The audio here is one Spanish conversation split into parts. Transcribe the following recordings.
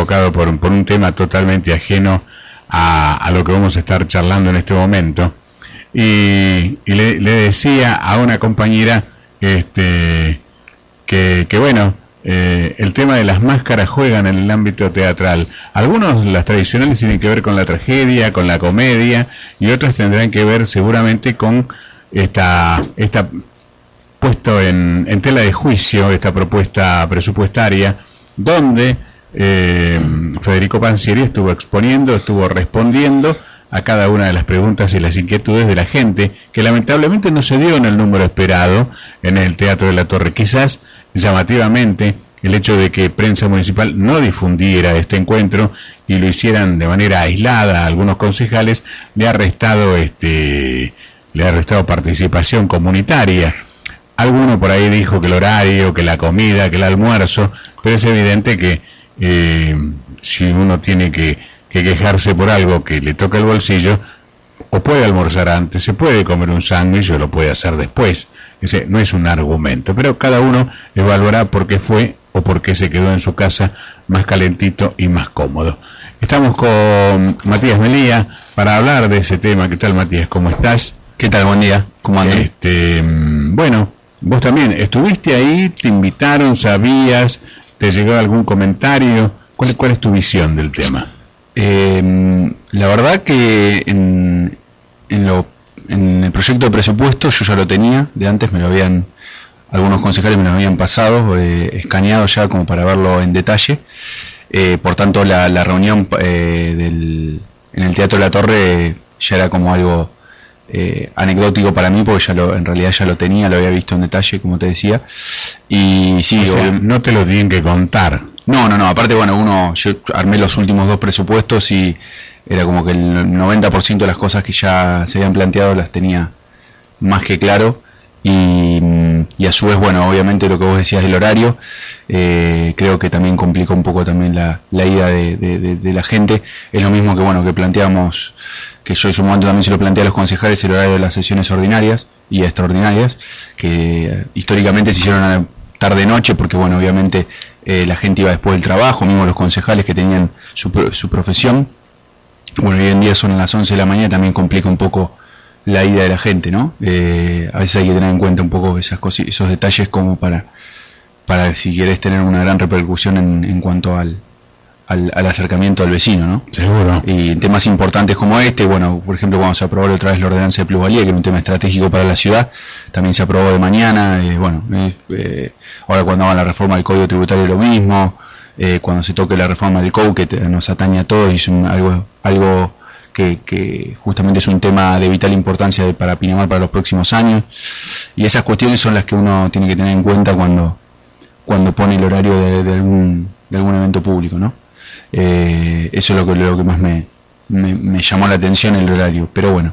provocado por un tema totalmente ajeno a lo que vamos a estar charlando en este momento. Y le decía a una compañera que bueno, el tema de las máscaras juegan en el ámbito teatral. Algunos, las tradicionales, tienen que ver con la tragedia, con la comedia, y otras tendrán que ver seguramente con esta puesto en tela de juicio, esta propuesta presupuestaria, donde Federico Pansieri estuvo exponiendo, estuvo respondiendo a cada una de las preguntas y las inquietudes de la gente, que lamentablemente no se dio en el número esperado en el Teatro de la Torre. Quizás llamativamente el hecho de que Prensa Municipal no difundiera este encuentro y lo hicieran de manera aislada a algunos concejales le ha restado participación comunitaria. Alguno por ahí dijo que el horario, que la comida, que el almuerzo, pero es evidente que si uno tiene que quejarse por algo que le toca el bolsillo, o puede almorzar antes, se puede comer un sándwich o lo puede hacer después. Ese no es un argumento, pero cada uno evaluará por qué fue o por qué se quedó en su casa más calentito y más cómodo. Estamos con Matías Melía para hablar de ese tema. ¿Qué tal, Matías? ¿Cómo estás? ¿Qué tal? Buen día. ¿Cómo andan? Bueno, vos también estuviste ahí, te invitaron, sabías, te llegó algún comentario. ¿Cuál es tu visión del tema? La verdad que en el proyecto de presupuesto yo ya lo tenía de antes, algunos concejales me lo habían pasado, escaneado ya como para verlo en detalle. Por tanto la reunión en el Teatro de la Torre ya era como algo anecdótico para mí, porque en realidad ya lo tenía, lo había visto en detalle, como te decía. Y sí, o sea, no te lo tienen que contar. No, aparte, bueno, yo armé los últimos 2 presupuestos y era como que el 90% de las cosas que ya se habían planteado las tenía más que claro, y a su vez, bueno, obviamente lo que vos decías del horario, creo que también complicó un poco también la ida de la gente. Es lo mismo que, bueno, que planteamos, que yo en su momento también se lo planteé a los concejales, el horario de las sesiones ordinarias y extraordinarias, que históricamente se hicieron a la tarde-noche, porque, bueno, obviamente la gente iba después del trabajo, mismo los concejales que tenían su profesión. Bueno, hoy en día son las 11 de la mañana, también complica un poco la ida de la gente, ¿no? A veces hay que tener en cuenta un poco esos detalles como para si querés tener una gran repercusión en cuanto al acercamiento al vecino, ¿no? Seguro. Y en temas importantes como bueno, por ejemplo, cuando se aprobó otra vez la ordenanza de plusvalía, que era un tema estratégico para la ciudad, también se aprobó de mañana. Ahora cuando hagan la reforma del Código Tributario lo mismo, cuando se toque la reforma del COU, que nos atañe a todos, y es algo que justamente es un tema de vital importancia para Pinamar para los próximos años, y esas cuestiones son las que uno tiene que tener en cuenta cuando pone el horario de algún evento público, ¿no? Eso es lo que más me llamó la atención, el horario. Pero bueno,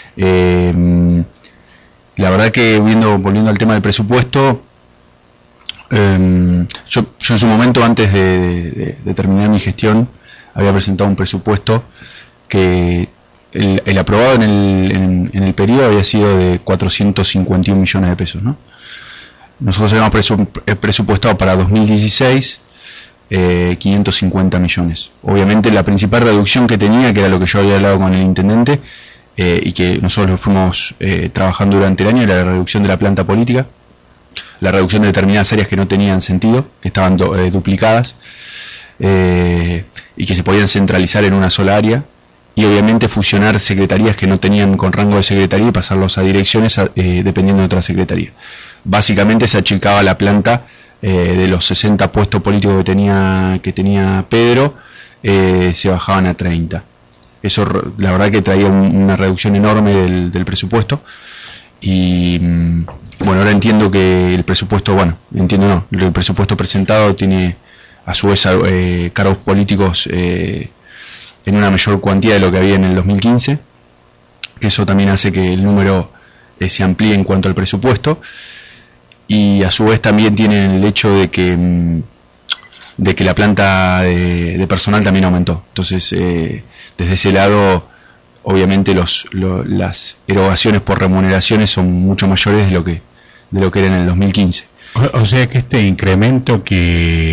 la verdad que volviendo al tema del presupuesto, yo en su momento, antes de terminar mi gestión, había presentado un presupuesto que el aprobado en el periodo había sido de 451 millones de pesos, ¿no? Nosotros habíamos presupuestado para 2016 550 millones. Obviamente la principal reducción que tenía, que era lo que yo había hablado con el intendente, y que nosotros lo fuimos trabajando durante el año, era la reducción de la planta política, la reducción de determinadas áreas que no tenían sentido, que estaban duplicadas, y que se podían centralizar en una sola área, y obviamente fusionar secretarías que no tenían con rango de secretaría y pasarlos a direcciones dependiendo de otra secretaría. Básicamente se achicaba la planta de los 60 puestos políticos que tenía Pedro, se bajaban a 30. Eso la verdad que traía una reducción enorme del presupuesto. Y bueno, ahora entiendo que el presupuesto, el presupuesto presentado tiene a su vez cargos políticos en una mayor cuantía de lo que había en el 2015, que eso también hace que el número se amplíe en cuanto al presupuesto. Y a su vez también tiene el hecho de que la planta de personal también aumentó. Entonces, desde ese lado, obviamente las erogaciones por remuneraciones son mucho mayores de lo que eran en el 2015. O sea que este incremento que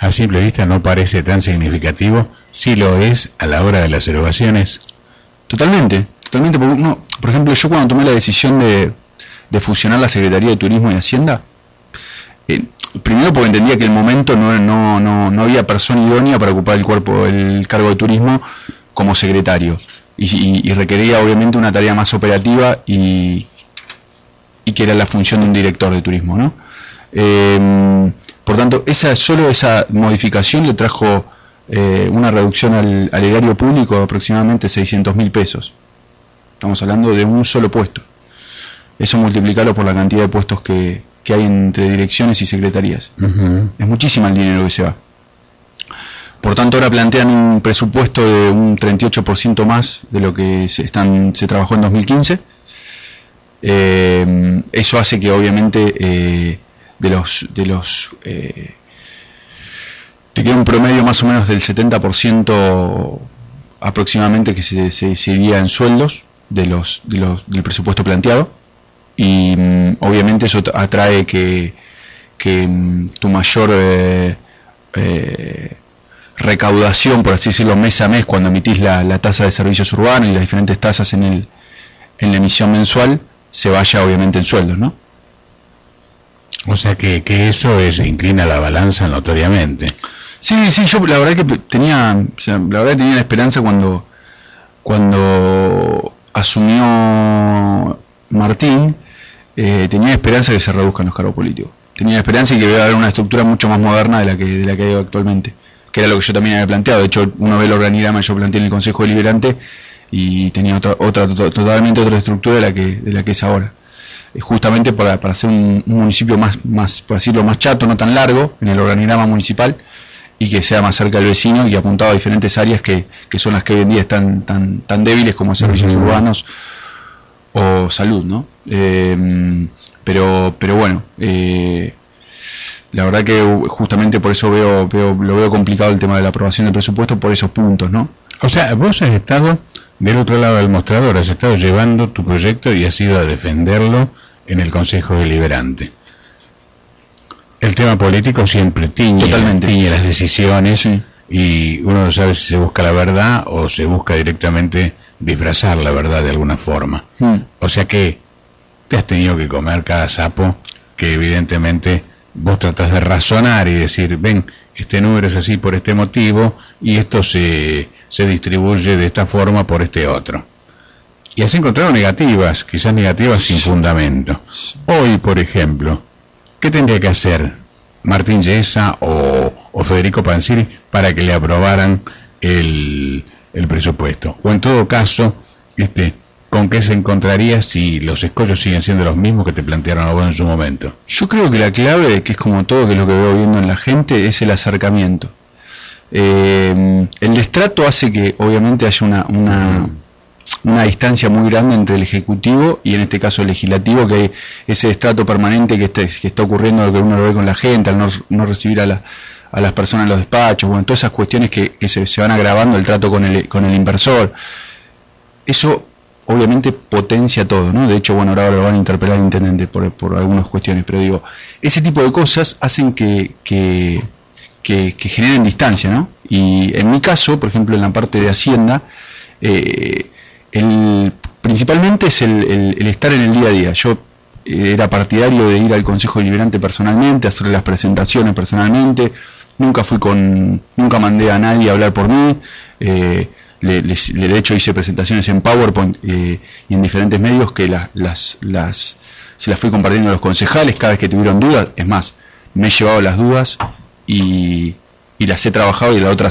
a simple vista no parece tan significativo, sí lo es a la hora de las erogaciones. Totalmente, porque uno, por ejemplo, yo cuando tomé la decisión de fusionar la Secretaría de Turismo y Hacienda, primero porque entendía que en el momento no había persona idónea para ocupar el cargo de turismo como secretario, y requería obviamente una tarea más operativa y que era la función de un director de turismo, ¿no? Por tanto, solo esa modificación le trajo una reducción al erario público de aproximadamente 600.000 pesos. Estamos hablando de un solo puesto. Eso multiplicarlo por la cantidad de puestos que hay entre direcciones y secretarías. Uh-huh. Es muchísimo el dinero que se va. Por tanto, ahora plantean un presupuesto de un 38% más de lo que se trabajó en 2015. Eso hace que obviamente te queda un promedio más o menos del 70% aproximadamente que se iría en sueldos del presupuesto planteado, y obviamente eso atrae que tu mayor recaudación, por así decirlo, mes a mes, cuando emitís la tasa de servicios urbanos y las diferentes tasas en la emisión mensual, se vaya obviamente en sueldos, ¿no? O sea que eso inclina la balanza notoriamente. Sí, yo la verdad que tenía la esperanza cuando asumió Martín, tenía esperanza que se reduzcan los cargos políticos. Tenía esperanza y que iba a haber una estructura mucho más moderna de la que hay actualmente, que era lo que yo también había planteado. De hecho, uno ve el organigrama que yo planteé en el Consejo Deliberante y tenía totalmente otra estructura de la que es ahora. Justamente para hacer un municipio más, por decirlo, más chato, no tan largo en el organigrama municipal, y que sea más cerca del vecino y apuntado a diferentes áreas que son las que hoy en día están tan débiles como servicios urbanos o salud, ¿no? Pero bueno, la verdad que justamente por eso lo veo complicado el tema de la aprobación del presupuesto, por esos puntos, ¿no? O sea, vos has estado del otro lado del mostrador, has estado llevando tu proyecto y has ido a defenderlo en el Consejo Deliberante. El tema político siempre tiñe las decisiones, sí. Y uno no sabe si se busca la verdad o se busca directamente disfrazar la verdad de alguna forma. O sea que te has tenido que comer cada sapo, que evidentemente vos tratás de razonar y decir, ven, este número es así por este motivo y esto se distribuye de esta forma por este otro. Y has encontrado negativas, quizás negativas sin fundamento. Hoy, por ejemplo, ¿qué tendría que hacer Martín Yesa o Federico Pansiri para que le aprobaran el presupuesto? O en todo caso, ¿con qué se encontraría si los escollos siguen siendo los mismos que te plantearon a vos en su momento? Yo creo que la clave, que es como todo, que es lo que veo viendo en la gente, es el acercamiento. El destrato hace que obviamente haya una distancia muy grande entre el Ejecutivo y en este caso el Legislativo, que hay ese destrato permanente que está ocurriendo, que uno lo ve con la gente, al no recibir a las personas en los despachos, bueno, todas esas cuestiones que se van agravando, el trato con el inversor. Eso obviamente potencia todo, ¿no? De hecho, bueno, ahora lo van a interpelar al intendente por algunas cuestiones, pero digo, ese tipo de cosas hacen que generen distancia, ¿no? Y en mi caso, por ejemplo, en la parte de Hacienda, principalmente es el estar en el día a día. Yo era partidario de ir al Consejo Deliberante personalmente, hacerle las presentaciones personalmente. Nunca mandé a nadie a hablar por mí. De hecho hice presentaciones en PowerPoint y en diferentes medios que se las fui compartiendo a los concejales cada vez que tuvieron dudas. Es más, me he llevado las dudas y las he trabajado, y a la otra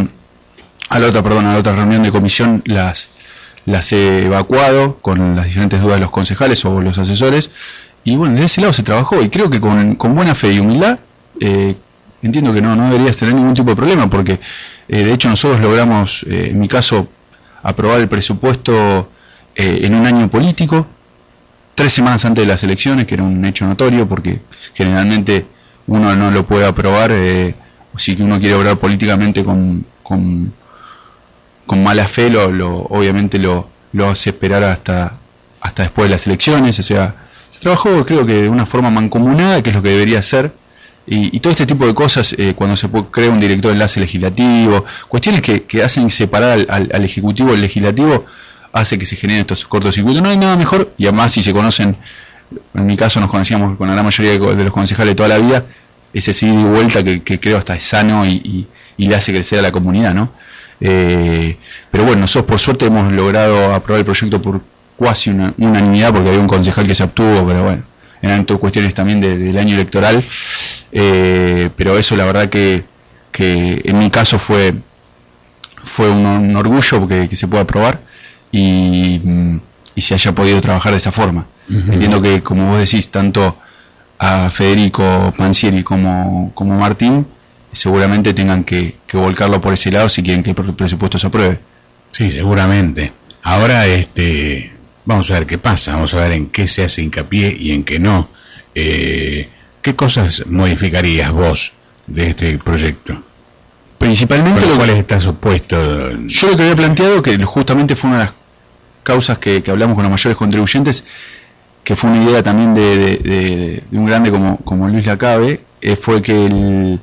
reunión de comisión las he evacuado con las diferentes dudas de los concejales o los asesores, y bueno, de ese lado se trabajó, y creo que con buena fe y humildad, entiendo que no deberías tener ningún tipo de problema, porque de hecho nosotros logramos, en mi caso, aprobar el presupuesto en un año político, 3 semanas antes de las elecciones, que era un hecho notorio, porque generalmente uno no lo puede aprobar si uno quiere obrar políticamente con mala fe, obviamente lo hace esperar hasta después de las elecciones. O sea, se trabajó, creo que de una forma mancomunada, que es lo que debería ser, y todo este tipo de cosas, cuando se crea un director de enlace legislativo, cuestiones que hacen separar al ejecutivo del legislativo, hace que se generen estos cortocircuitos. No hay nada mejor, y además si se conocen, en mi caso nos conocíamos con la gran mayoría de los concejales de toda la vida, ese seguir y vuelta que creo hasta es sano y le hace crecer a la comunidad, ¿no? Pero bueno, nosotros por suerte hemos logrado aprobar el proyecto por casi una unanimidad, porque había un concejal que se abstuvo, pero bueno, eran todas cuestiones también del año electoral, pero eso la verdad que en mi caso fue un orgullo porque que se pueda aprobar y se haya podido trabajar de esa forma. Entiendo que, como vos decís, tanto a Federico Pansieri como Martín seguramente tengan que volcarlo por ese lado si quieren que el presupuesto se apruebe. Sí, seguramente. Ahora vamos a ver qué pasa, vamos a ver en qué se hace hincapié y en qué no. ¿Qué cosas modificarías vos de este proyecto? Principalmente ¿Con los cuales estás opuesto? Yo lo que había planteado, que justamente fue una de las causas que hablamos con los mayores contribuyentes, que fue una idea también de un grande como Luis Lacabe, fue que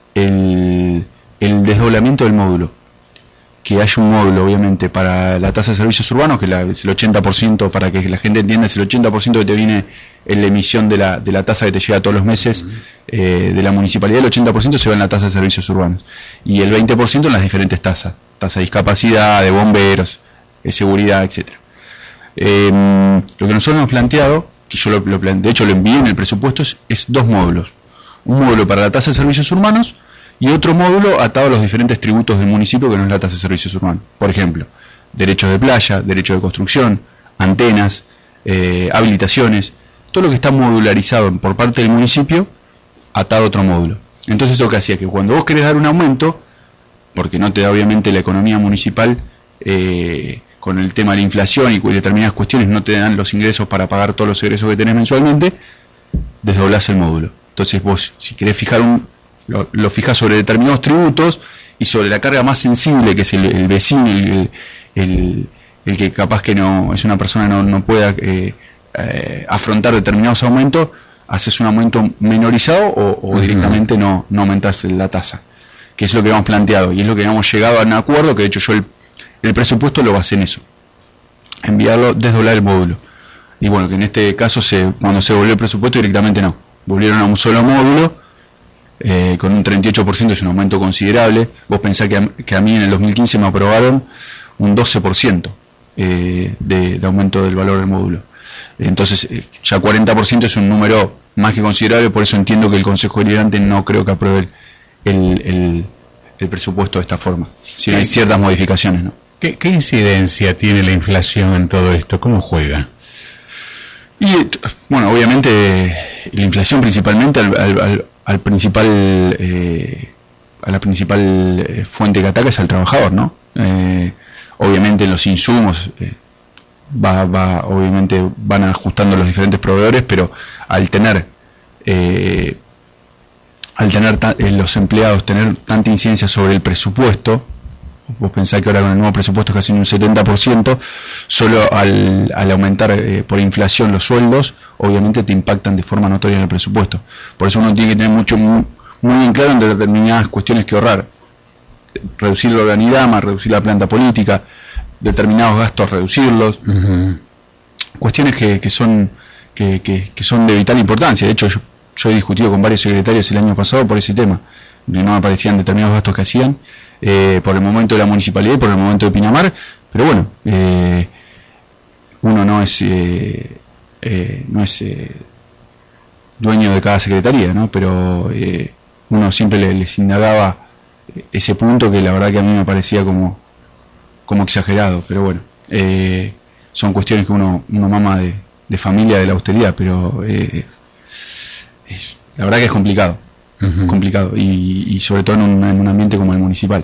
el desdoblamiento del módulo, que haya un módulo obviamente para la tasa de servicios urbanos, que es el 80%, para que la gente entienda, es el 80% que te viene en la emisión de la tasa que te llega todos los meses de la municipalidad, el 80% se va en la tasa de servicios urbanos y el 20% en las diferentes tasas, tasa de discapacidad, de bomberos, de seguridad, etcétera. Lo que nosotros hemos planteado, que yo de hecho lo envié en el presupuesto, es dos módulos: un módulo para la tasa de servicios urbanos y otro módulo atado a los diferentes tributos del municipio, que no es la tasa de servicios urbanos. Por ejemplo, derechos de playa, derechos de construcción, antenas, habilitaciones, todo lo que está modularizado por parte del municipio, atado a otro módulo. Entonces lo que hacía que cuando vos querés dar un aumento, porque no te da obviamente la economía municipal, con el tema de la inflación y determinadas cuestiones no te dan los ingresos para pagar todos los egresos que tenés mensualmente, desdoblás el módulo. Entonces vos, si querés fijar lo fijas sobre determinados tributos y sobre la carga más sensible, que es el vecino, el que capaz que no es una persona no pueda afrontar determinados aumentos, haces un aumento menorizado o directamente no aumentás la tasa, que es lo que hemos planteado y es lo que hemos llegado a un acuerdo, que de hecho yo el presupuesto lo basé en eso, enviarlo, desdoblar el módulo. Y bueno, que en este caso cuando se volvió el presupuesto directamente no, volvieron a un solo módulo, con un 38%, es un aumento considerable. Vos pensás que a mí en el 2015 me aprobaron un 12% de aumento del valor del módulo. Entonces ya 40% es un número más que considerable, por eso entiendo que el Consejo Deliberante no creo que apruebe el presupuesto de esta forma, si hay ciertas modificaciones, ¿no? ¿Qué incidencia tiene la inflación en todo esto? ¿Cómo juega? Y bueno, obviamente la inflación principalmente a la principal fuente que ataca es al trabajador, ¿no? Obviamente los insumos obviamente van ajustando los diferentes proveedores, pero al tener los empleados tener tanta incidencia sobre el presupuesto, vos pensás que ahora con el nuevo presupuesto es casi un 70%, solo al aumentar por inflación los sueldos, obviamente te impactan de forma notoria en el presupuesto. Por eso uno tiene que tener muy bien claro en determinadas cuestiones que ahorrar. Reducir el organigrama, reducir la planta política, determinados gastos reducirlos. Cuestiones que son de vital importancia. De hecho, yo he discutido con varios secretarios el año pasado por ese tema. No me aparecían determinados gastos que hacían por el momento de la municipalidad y por el momento de Pinamar, pero bueno, uno no es dueño de cada secretaría, ¿no? Pero uno siempre les indagaba ese punto que la verdad que a mí me parecía como exagerado, pero bueno, son cuestiones que uno mama de familia, de la austeridad, pero la verdad que es complicado. Complicado y sobre todo en un ambiente como el municipal.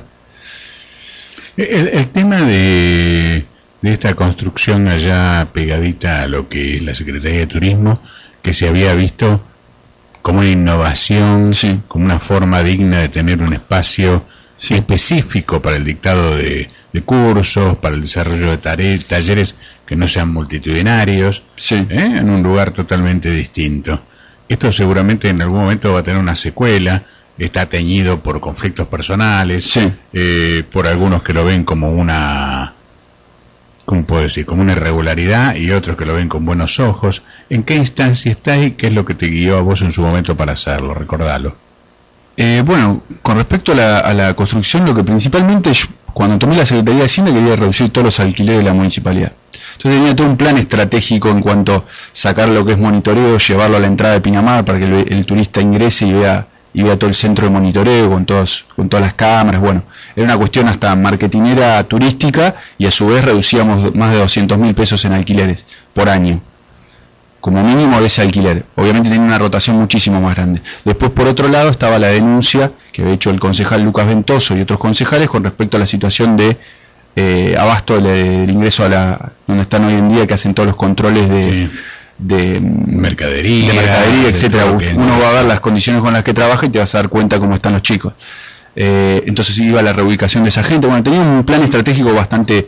El tema de esta construcción allá pegadita a lo que es la Secretaría de Turismo, que se había visto como una innovación, sí, como una forma digna de tener un espacio específico para el dictado de cursos, para el desarrollo de talleres que no sean multitudinarios, en un lugar totalmente distinto. esto seguramente en algún momento va a tener una secuela, está teñido por conflictos personales, sí. Por algunos que lo ven como una, ¿cómo puedo decir?, como una irregularidad, y otros que lo ven con buenos ojos. ¿En qué instancia estás y qué es lo que te guió a vos en su momento para hacerlo? Recordalo. Bueno, con respecto a la construcción, lo que principalmente yo, cuando tomé la Secretaría de Hacienda, quería reducir todos los alquileres de la municipalidad. Entonces tenía todo un plan estratégico en cuanto a sacar lo que es monitoreo, llevarlo a la entrada de Pinamar para que el turista ingrese y vea todo el centro de monitoreo con todas las cámaras. Bueno, era una cuestión hasta marketinera turística, y a su vez reducíamos más de 200.000 pesos en alquileres por año, como mínimo de ese alquiler. Obviamente tenía una rotación muchísimo más grande. Después, por otro lado, estaba la denuncia que había hecho el concejal Lucas Ventoso y otros concejales con respecto a la situación de abasto del ingreso a donde están hoy en día, que hacen todos los controles de mercadería, etcétera. Uno va a ver las condiciones con las que trabaja y te vas a dar cuenta cómo están los chicos. Entonces iba a la reubicación de esa gente. Bueno, tenía un plan estratégico bastante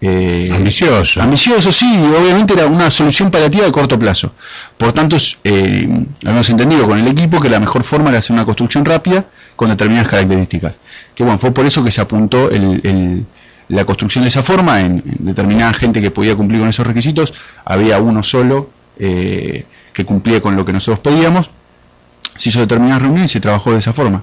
ambicioso, sí, y obviamente era una solución paliativa de corto plazo. Por tanto, habíamos entendido con el equipo que la mejor forma era hacer una construcción rápida con determinadas características. Que bueno, fue por eso que se apuntó la construcción de esa forma en determinada gente que podía cumplir con esos requisitos. Había uno solo que cumplía con lo que nosotros pedíamos. Se hizo determinadas reuniones y se trabajó de esa forma.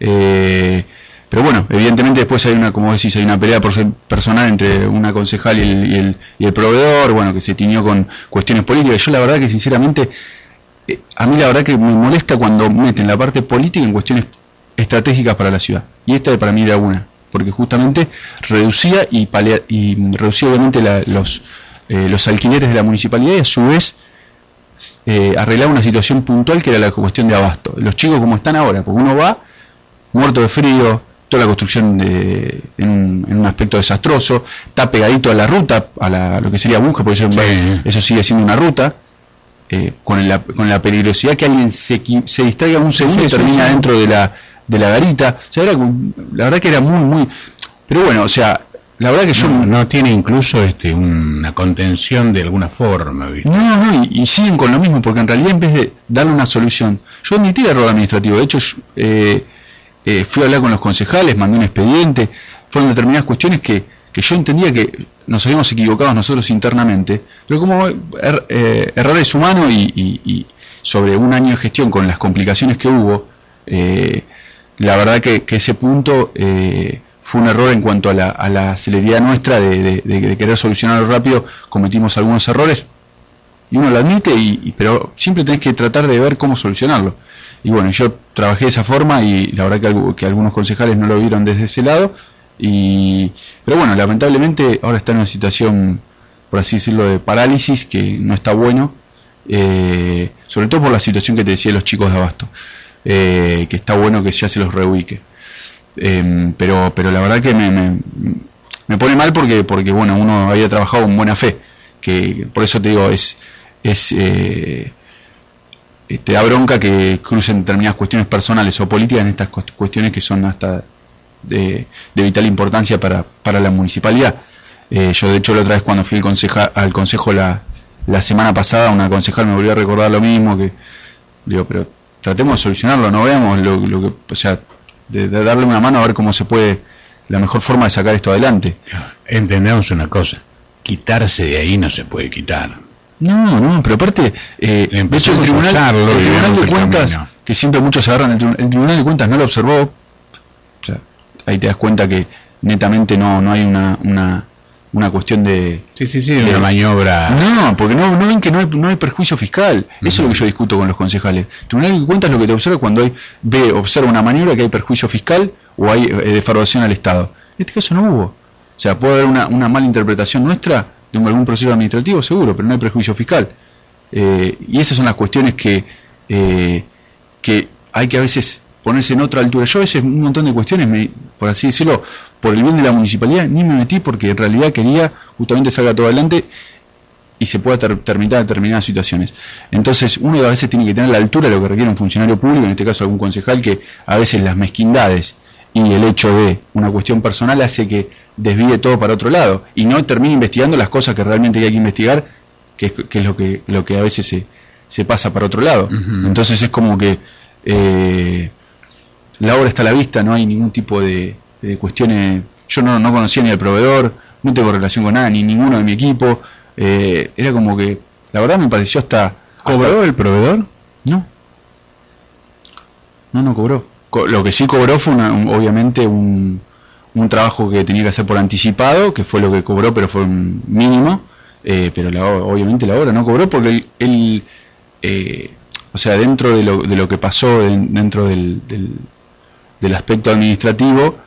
Pero bueno, evidentemente después hay como decís, hay una pelea personal entre una concejal y el proveedor, bueno, que se tiñó con cuestiones políticas. Yo la verdad que sinceramente, a mí la verdad que me molesta cuando meten la parte política en cuestiones estratégicas para la ciudad. Y esta para mí era una, porque justamente reducía reducía obviamente los alquileres de la municipalidad, y a su vez arreglaba una situación puntual que era la cuestión de abasto. Los chicos como están ahora, porque uno va muerto de frío, toda la construcción en un aspecto desastroso, está pegadito a la ruta, a lo que sería Bunge, porque eso sigue siendo una ruta, con la peligrosidad que alguien se distraiga un segundo y termina dentro de la garita. O sea, la verdad que era muy, pero bueno, o sea, la verdad que no tiene incluso una contención de alguna forma, ¿viste? No, y siguen con lo mismo, porque en realidad en vez de darle una solución, yo admití el error administrativo. De hecho, fui a hablar con los concejales, mandé un expediente, fueron determinadas cuestiones que yo entendía que nos habíamos equivocado nosotros internamente, pero como errores humanos y sobre un año de gestión con las complicaciones que hubo, la verdad que ese punto fue un error en cuanto a la celeridad nuestra de querer solucionarlo rápido. Cometimos algunos errores y uno lo admite, pero siempre tenés que tratar de ver cómo solucionarlo. Y bueno, yo trabajé de esa forma, y la verdad que algunos concejales no lo vieron desde ese lado, pero bueno, lamentablemente ahora está en una situación, por así decirlo, de parálisis, que no está bueno, sobre todo por la situación que te decía de los chicos de abasto, que está bueno que ya se los reubique. Pero la verdad que me pone mal porque bueno, uno había trabajado en buena fe, que por eso te digo, da bronca que crucen determinadas cuestiones personales o políticas en estas cuestiones que son hasta de vital importancia para la municipalidad. Yo de hecho la otra vez cuando fui al consejo la semana pasada, una concejal me volvió a recordar lo mismo, que digo, pero tratemos de solucionarlo, no veamos lo que, o sea, de darle una mano a ver cómo se puede, la mejor forma de sacar esto adelante. Entendemos una cosa, quitarse de ahí no se puede quitar. No, pero aparte, de hecho el Tribunal de Cuentas, que siempre muchos se agarran, el Tribunal de Cuentas no lo observó. O sea, ahí te das cuenta que netamente no hay una cuestión de... de una maniobra... No, porque no ven que no hay perjuicio fiscal. Eso es lo que yo discuto con los concejales. El Tribunal de Cuentas lo que te observa cuando observa una maniobra que hay perjuicio fiscal o hay defraudación al Estado. En este caso no hubo. O sea, puede haber una mala interpretación nuestra de algún proceso administrativo, seguro, pero no hay prejuicio fiscal. Y esas son las cuestiones que hay que a veces ponerse en otra altura. Yo a veces un montón de cuestiones, por así decirlo, por el bien de la municipalidad, ni me metí, porque en realidad quería justamente salga todo adelante y se pueda terminar determinadas situaciones. Entonces uno a veces tiene que tener la altura de lo que requiere un funcionario público, en este caso algún concejal, que a veces las mezquindades y el hecho de una cuestión personal hace que desvíe todo para otro lado y no termine investigando las cosas que realmente hay que investigar, que es lo que a veces se pasa para otro lado. Entonces es como que la obra está a la vista, no hay ningún tipo de cuestiones. Yo no conocía ni al proveedor, no tengo relación con nada, ni ninguno de mi equipo. Era como que, la verdad me pareció hasta... ¿Cobró el proveedor? No cobró. Lo que sí cobró fue obviamente un trabajo que tenía que hacer por anticipado, que fue lo que cobró, pero fue un mínimo. Pero obviamente la obra no cobró porque él o sea, dentro de lo que pasó dentro del aspecto administrativo,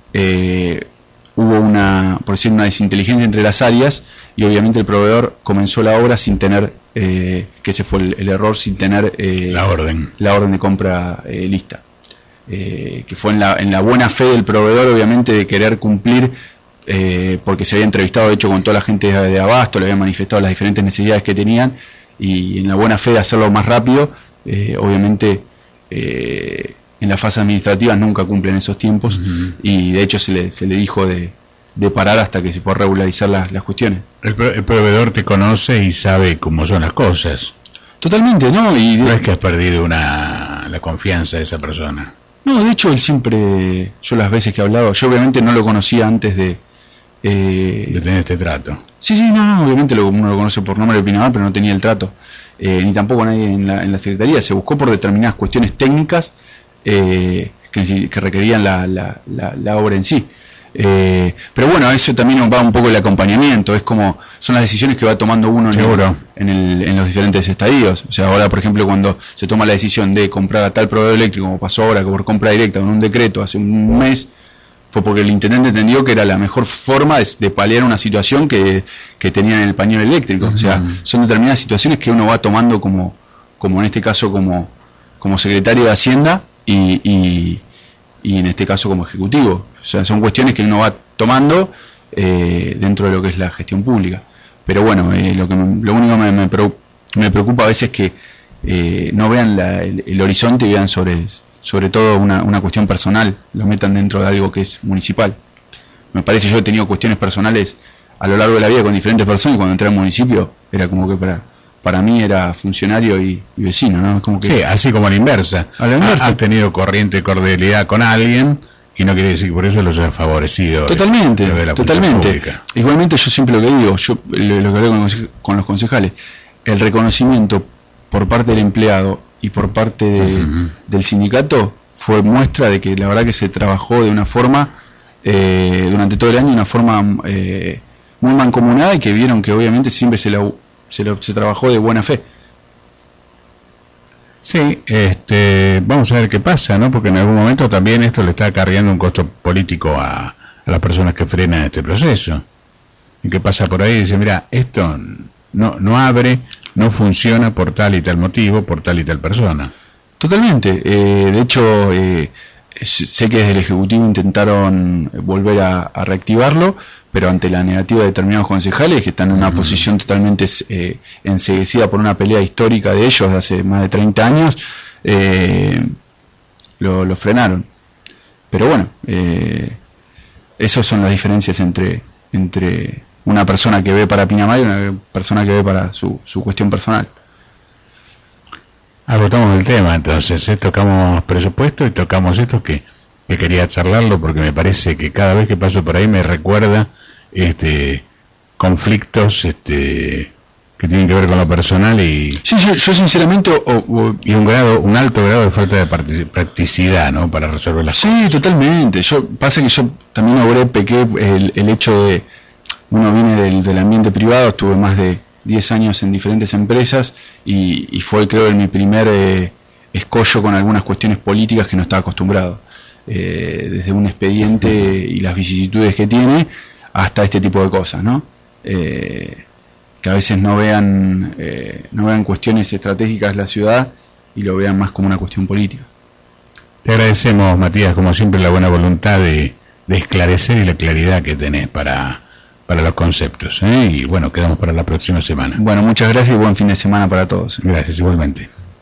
hubo una desinteligencia entre las áreas, y obviamente el proveedor comenzó la obra sin tener, que ese fue el error, sin tener la orden de compra lista. Que fue en la buena fe del proveedor, obviamente, de querer cumplir, porque se había entrevistado de hecho con toda la gente de Abasto, le habían manifestado las diferentes necesidades que tenían, y en la buena fe de hacerlo más rápido, obviamente en la fase administrativa nunca cumplen esos tiempos, y de hecho se le dijo de parar hasta que se pueda regularizar las cuestiones. El proveedor te conoce y sabe cómo son las cosas. Totalmente, ¿no? No es que has perdido la confianza de esa persona. No, de hecho él siempre, yo las veces que he hablado, yo obviamente no lo conocía antes de tener este trato. Sí, no, obviamente uno lo conoce por nombre de Pinamar, pero no tenía el trato. Ni tampoco nadie en la Secretaría. Se buscó por determinadas cuestiones técnicas que requerían la obra en sí. Pero bueno, eso también va un poco el acompañamiento, es como son las decisiones que va tomando uno en los diferentes estadios. O sea, ahora por ejemplo cuando se toma la decisión de comprar a tal proveedor eléctrico, como pasó ahora por compra directa con un decreto hace un mes, fue porque el intendente entendió que era la mejor forma de paliar una situación que tenían en el pañol eléctrico. O sea, son determinadas situaciones que uno va tomando como en este caso como secretario de Hacienda y en este caso como ejecutivo. O sea, son cuestiones que uno va tomando dentro de lo que es la gestión pública. Pero bueno, lo único que me preocupa a veces es que no vean el horizonte y vean sobre todo una cuestión personal, lo metan dentro de algo que es municipal. Me parece, yo he tenido cuestiones personales a lo largo de la vida con diferentes personas, y cuando entré al municipio era como que para mí era funcionario y vecino, ¿no? Como que, sí, así como a la inversa. Has tenido corriente de cordialidad con alguien y no quiere decir que por eso los hayas favorecido. Totalmente. Igualmente yo siempre lo que digo, lo que hablé con los concejales, el reconocimiento por parte del empleado y por parte del sindicato fue muestra de que la verdad que se trabajó de una forma durante todo el año, de una forma muy mancomunada, y que vieron que obviamente siempre se trabajó de buena fe. Sí, vamos a ver qué pasa, ¿no? Porque en algún momento también esto le está acarreando un costo político a las personas que frenan este proceso. Y qué pasa por ahí, dice, mira, esto no abre, no funciona por tal y tal motivo, por tal y tal persona. Totalmente. De hecho, sé que desde el Ejecutivo intentaron volver a reactivarlo, pero ante la negativa de determinados concejales que están en una posición totalmente enceguecida por una pelea histórica de ellos de hace más de 30 años, lo frenaron. Pero bueno, esas son las diferencias entre una persona que ve para Pinamar y una persona que ve para su cuestión personal. Agotamos el tema, entonces, tocamos presupuesto y tocamos esto que quería charlarlo porque me parece que cada vez que paso por ahí me recuerda conflictos que tienen que ver con lo personal y sí, yo sinceramente y un alto grado de falta de practicidad, ¿no? Para resolver las cosas. Sí, totalmente. Pasa que yo también pequé el hecho de uno viene del ambiente privado, estuve más de 10 años en diferentes empresas y fue, creo, mi primer escollo con algunas cuestiones políticas que no estaba acostumbrado, desde un expediente y las vicisitudes que tiene hasta este tipo de cosas, ¿no? Que a veces no vean cuestiones estratégicas de la ciudad y lo vean más como una cuestión política. Te agradecemos, Matías, como siempre, la buena voluntad de esclarecer y la claridad que tenés para los conceptos, y bueno, quedamos para la próxima semana. Bueno, muchas gracias y buen fin de semana para todos. Gracias, igualmente.